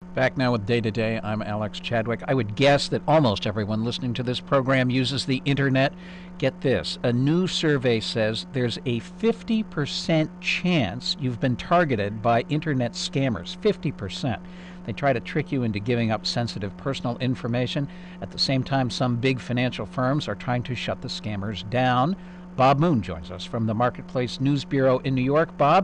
Back now with Day to Day. I'm Alex Chadwick. I would guess that almost everyone listening to this program uses the internet. Get this. A new survey says there's a 50% chance you've been targeted by internet scammers. 50%. They try to trick you into giving up sensitive personal information. At the same time, some big financial firms are trying to shut the scammers down. Bob Moon joins us from the Marketplace News Bureau in New York. Bob,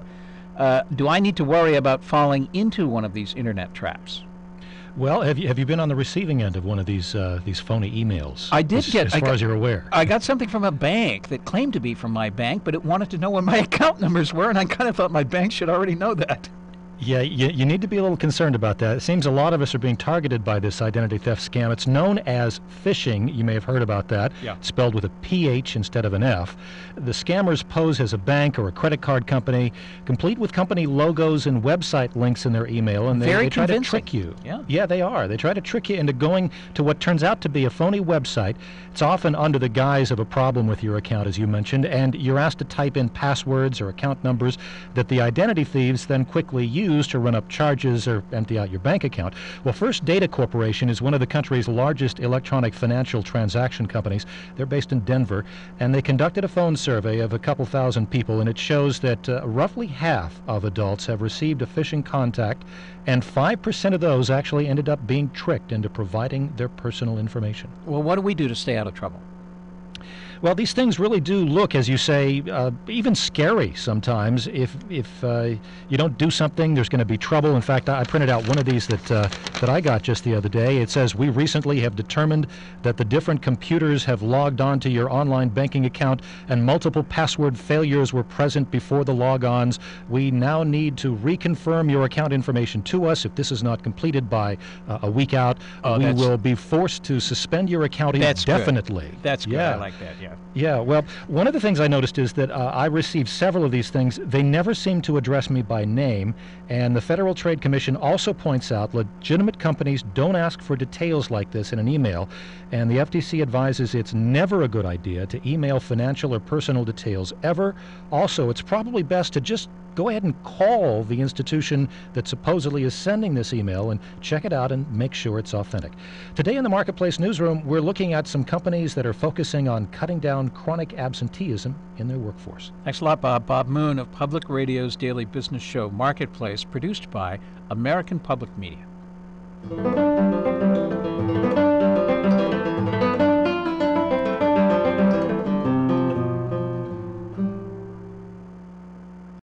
do I need to worry about falling into one of these internet traps? Well, have you been on the receiving end of one of these phony emails? I did as far as you're aware. I got something from a bank that claimed to be from my bank, but it wanted to know what my account numbers were, and I kind of thought my bank should already know that. Yeah, you need to be a little concerned about that. It seems a lot of us are being targeted by this identity theft scam. It's known as phishing. You may have heard about that. Yeah. Spelled with a PH instead of an F. The scammers pose as a bank or a credit card company, complete with company logos and website links in their email, and they try to trick you. Yeah, they are. They try to trick you into going to what turns out to be a phony website. It's often under the guise of a problem with your account, as you mentioned, and you're asked to type in passwords or account numbers that the identity thieves then quickly use to run up charges or empty out your bank account. Well, First Data Corporation is one of the country's largest electronic financial transaction companies. They're based in Denver, and they conducted a phone survey of a couple thousand people, and it shows that roughly half of adults have received a phishing contact, and 5% of those actually ended up being tricked into providing their personal information. Well, what do we do to stay out of trouble? Well, these things really do look, as you say, even scary sometimes. If you don't do something, there's going to be trouble. In fact, I printed out one of these that I got just the other day. It says, "We recently have determined that the different computers have logged on to your online banking account and multiple password failures were present before the logons. We now need to reconfirm your account information to us. If this is not completed by a week out, we will be forced to suspend your account indefinitely." Good. That's good. Yeah. I like that. Yeah, well, one of the things I noticed is that I received several of these things. They never seem to address me by name, and the Federal Trade Commission also points out legitimate companies don't ask for details like this in an email, and the FTC advises it's never a good idea to email financial or personal details ever. Also, it's probably best to just go ahead and call the institution that supposedly is sending this email and check it out and make sure it's authentic. Today in the Marketplace Newsroom, we're looking at some companies that are focusing on cutting down chronic absenteeism in their workforce. Thanks a lot, Bob. Bob Moon of Public Radio's daily business show, Marketplace, produced by American Public Media.